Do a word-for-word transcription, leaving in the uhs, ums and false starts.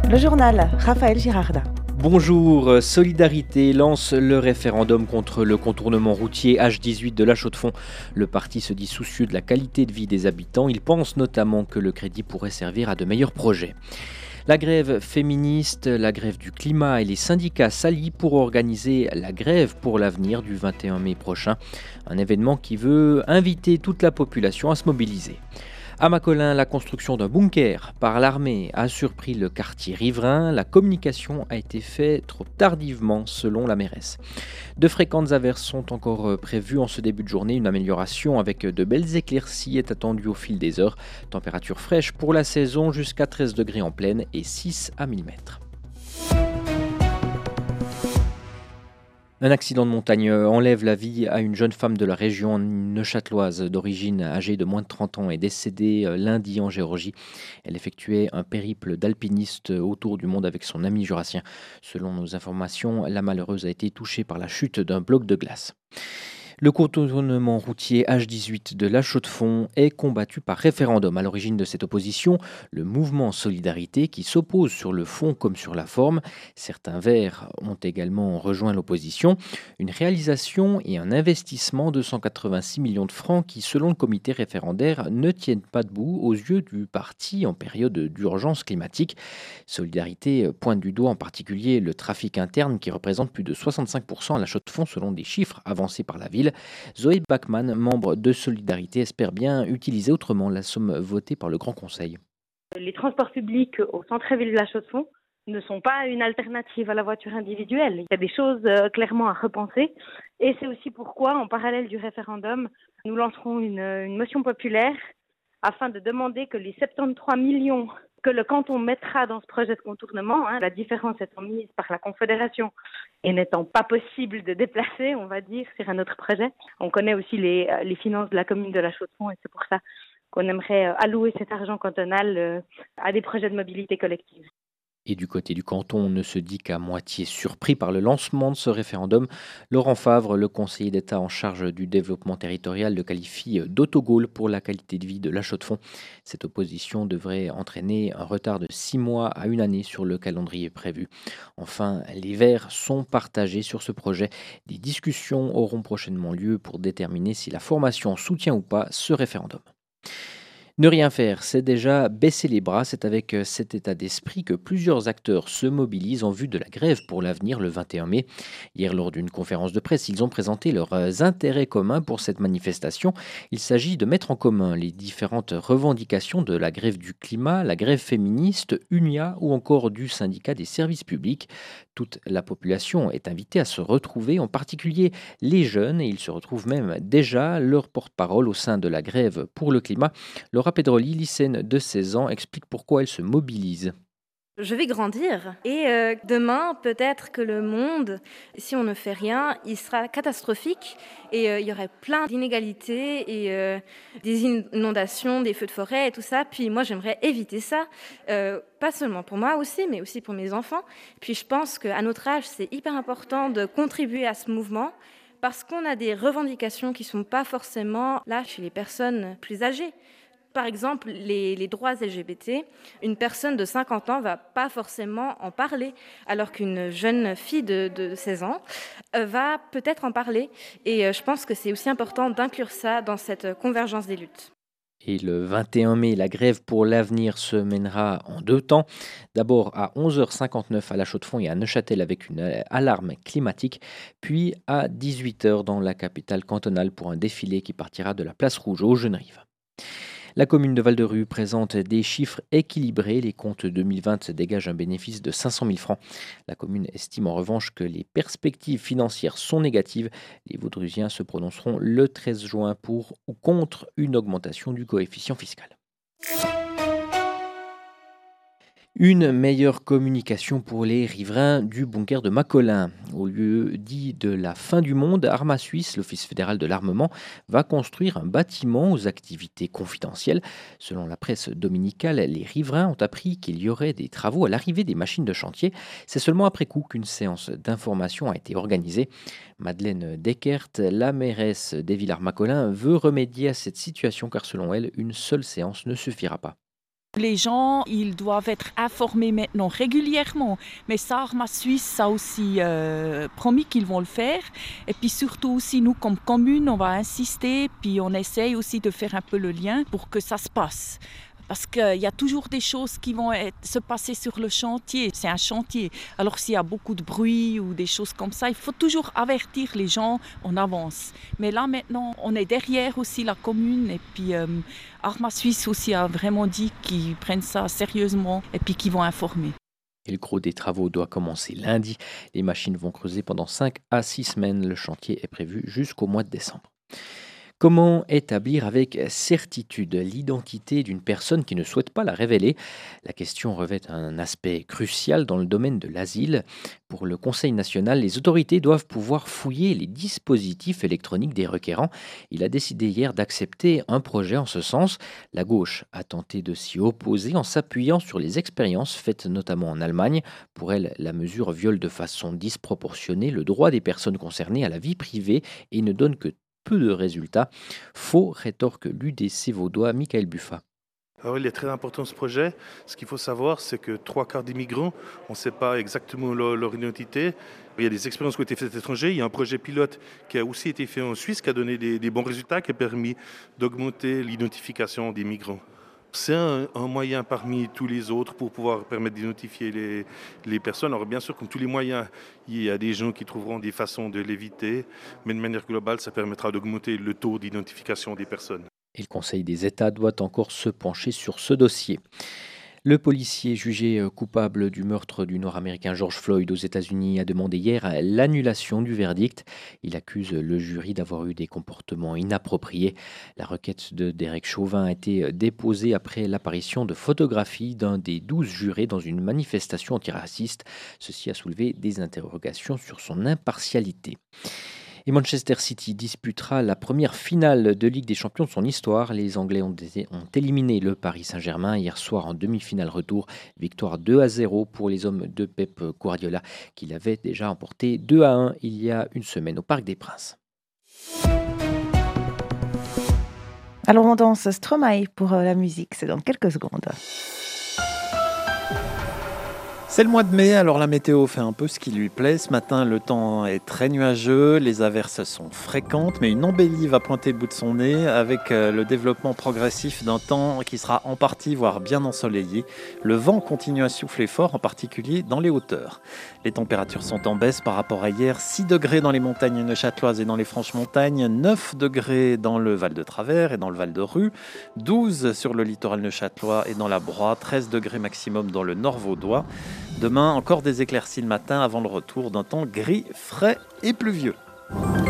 Le journal, Raphaël Girarda. Bonjour, Solidarité lance le référendum contre le contournement routier H dix-huit de La Chaux-de-Fonds. Le parti se dit soucieux de la qualité de vie des habitants. Il pense notamment que le crédit pourrait servir à de meilleurs projets. La grève féministe, la grève du climat et les syndicats s'allient pour organiser la grève pour l'avenir du vingt et un mai prochain. Un événement qui veut inviter toute la population à se mobiliser. À Macolin, la construction d'un bunker par l'armée a surpris le quartier riverain. La communication a été faite trop tardivement, selon la mairesse. De fréquentes averses sont encore prévues en ce début de journée. Une amélioration avec de belles éclaircies est attendue au fil des heures. Température fraîche pour la saison, jusqu'à treize degrés en plaine et six à mille mètres. Un accident de montagne enlève la vie à une jeune femme de la région neuchâteloise d'origine âgée de moins de trente ans est décédée lundi en Géorgie. Elle effectuait un périple d'alpiniste autour du monde avec son ami jurassien. Selon nos informations, la malheureuse a été touchée par la chute d'un bloc de glace. Le contournement routier H dix-huit de La Chaux-de-Fonds est combattu par référendum. À l'origine de cette opposition, le mouvement Solidarité qui s'oppose sur le fond comme sur la forme. Certains Verts ont également rejoint l'opposition. Une réalisation et un investissement de cent quatre-vingt-six millions de francs qui, selon le comité référendaire, ne tiennent pas debout aux yeux du parti en période d'urgence climatique. Solidarité pointe du doigt en particulier le trafic interne qui représente plus de soixante-cinq pour cent à La Chaux-de-Fonds selon des chiffres avancés par la ville. Zoé Bachmann, membre de Solidarité, espère bien utiliser autrement la somme votée par le Grand Conseil. Les transports publics au centre-ville de La Chaux-de-Fonds ne sont pas une alternative à la voiture individuelle. Il y a des choses euh, clairement à repenser et c'est aussi pourquoi, en parallèle du référendum, nous lancerons une, une motion populaire afin de demander que les soixante-treize millions que le canton mettra dans ce projet de contournement, hein, la différence étant mise par la Confédération et n'étant pas possible de déplacer, on va dire, sur un autre projet. On connaît aussi les, les finances de la commune de La Chaux-de-Fonds et c'est pour ça qu'on aimerait allouer cet argent cantonal à des projets de mobilité collective. Et du côté du canton, on ne se dit qu'à moitié surpris par le lancement de ce référendum. Laurent Favre, le conseiller d'État en charge du développement territorial, le qualifie d'autogol pour la qualité de vie de La Chaux-de-Fonds. Cette opposition devrait entraîner un retard de six mois à une année sur le calendrier prévu. Enfin, les Verts sont partagés sur ce projet. Des discussions auront prochainement lieu pour déterminer si la formation soutient ou pas ce référendum. Ne rien faire, c'est déjà baisser les bras. C'est avec cet état d'esprit que plusieurs acteurs se mobilisent en vue de la grève pour l'avenir le vingt et un mai. Hier, lors d'une conférence de presse, ils ont présenté leurs intérêts communs pour cette manifestation. Il s'agit de mettre en commun les différentes revendications de la grève du climat, la grève féministe, Unia ou encore du syndicat des services publics. Toute la population est invitée à se retrouver, en particulier les jeunes, et ils se retrouvent même déjà leur porte-parole au sein de la grève pour le climat. Laura Pedroli, lycéenne de seize ans, explique pourquoi elle se mobilise. Je vais grandir et euh, demain, peut-être que le monde, si on ne fait rien, il sera catastrophique et euh, il y aurait plein d'inégalités et euh, des inondations, des feux de forêt et tout ça. Puis moi, j'aimerais éviter ça, euh, pas seulement pour moi aussi, mais aussi pour mes enfants. Puis je pense qu'à notre âge, c'est hyper important de contribuer à ce mouvement parce qu'on a des revendications qui ne sont pas forcément là chez les personnes plus âgées. Par exemple, les, les droits L G B T, une personne de cinquante ans ne va pas forcément en parler, alors qu'une jeune fille de, de seize ans euh, va peut-être en parler. Et euh, je pense que c'est aussi important d'inclure ça dans cette convergence des luttes. Et le vingt et un mai, la grève pour l'avenir se mènera en deux temps. D'abord à onze heures cinquante-neuf à La Chaux-de-Fonds et à Neuchâtel avec une alarme climatique, puis à dix-huit heures dans la capitale cantonale pour un défilé qui partira de la place Rouge aux Generives. La commune de Val-de-Rue présente des chiffres équilibrés. Les comptes deux mille vingt dégagent un bénéfice de cinq cent mille francs. La commune estime en revanche que les perspectives financières sont négatives. Les Vaudrusiens se prononceront le treize juin pour ou contre une augmentation du coefficient fiscal. Une meilleure communication pour les riverains du bunker de Macolin. Au lieu dit de la fin du monde, Arma Suisse, l'Office fédéral de l'armement, va construire un bâtiment aux activités confidentielles. Selon la presse dominicale, les riverains ont appris qu'il y aurait des travaux à l'arrivée des machines de chantier. C'est seulement après coup qu'une séance d'information a été organisée. Madeleine Deckert, la mairesse des Villars-Macolin, veut remédier à cette situation car selon elle, une seule séance ne suffira pas. Les gens, ils doivent être informés maintenant régulièrement. Mais ça, Arma Suisse a aussi euh, promis qu'ils vont le faire. Et puis surtout aussi, nous, comme commune, on va insister. Puis on essaye aussi de faire un peu le lien pour que ça se passe. Parce qu'il y a toujours des choses qui vont être, se passer sur le chantier. C'est un chantier. Alors s'il y a beaucoup de bruit ou des choses comme ça, il faut toujours avertir les gens en avance. Mais là maintenant, on est derrière aussi la commune. Et puis euh, Arma Suisse aussi a vraiment dit qu'ils prennent ça sérieusement et puis qu'ils vont informer. Et le gros des travaux doit commencer lundi. Les machines vont creuser pendant cinq à six semaines. Le chantier est prévu jusqu'au mois de décembre. Comment établir avec certitude l'identité d'une personne qui ne souhaite pas la révéler? La question revêt un aspect crucial dans le domaine de l'asile. Pour le Conseil national, les autorités doivent pouvoir fouiller les dispositifs électroniques des requérants. Il a décidé hier d'accepter un projet en ce sens. La gauche a tenté de s'y opposer en s'appuyant sur les expériences faites notamment en Allemagne. Pour elle, la mesure viole de façon disproportionnée le droit des personnes concernées à la vie privée et ne donne que peu de résultats. Faux, rétorque l'U D C vaudois, Michael Buffa. Alors, il est très important ce projet. Ce qu'il faut savoir, c'est que trois quarts des migrants, on ne sait pas exactement leur, leur identité. Il y a des expériences qui ont été faites à l'étranger. Il y a un projet pilote qui a aussi été fait en Suisse, qui a donné des, des bons résultats, qui a permis d'augmenter l'identification des migrants. C'est un, un moyen parmi tous les autres pour pouvoir permettre d'identifier les, les personnes. Alors bien sûr, comme tous les moyens, il y a des gens qui trouveront des façons de l'éviter, mais de manière globale, ça permettra d'augmenter le taux d'identification des personnes. Et le Conseil des États doit encore se pencher sur ce dossier. Le policier jugé coupable du meurtre du Nord-Américain George Floyd aux États-Unis a demandé hier l'annulation du verdict. Il accuse le jury d'avoir eu des comportements inappropriés. La requête de Derek Chauvin a été déposée après l'apparition de photographies d'un des douze jurés dans une manifestation antiraciste. Ceci a soulevé des interrogations sur son impartialité. Et Manchester City disputera la première finale de Ligue des Champions de son histoire. Les Anglais ont, dé- ont éliminé le Paris Saint-Germain hier soir en demi-finale retour. Victoire deux à zéro pour les hommes de Pep Guardiola qui l'avaient déjà emporté deux à un il y a une semaine au Parc des Princes. Alors on danse Stromae pour euh, la musique, c'est dans quelques secondes. C'est le mois de mai, alors la météo fait un peu ce qui lui plaît. Ce matin, le temps est très nuageux, les averses sont fréquentes, mais une embellie va pointer le bout de son nez avec le développement progressif d'un temps qui sera en partie, voire bien ensoleillé. Le vent continue à souffler fort, en particulier dans les hauteurs. Les températures sont en baisse par rapport à hier. six degrés dans les montagnes neuchâteloises et dans les Franches-Montagnes, neuf degrés dans le Val de Travers et dans le Val de Rue, douze sur le littoral neuchâtelois et dans la Broye, treize degrés maximum dans le Nord vaudois. Demain, encore des éclaircies le matin avant le retour d'un temps gris, frais et pluvieux.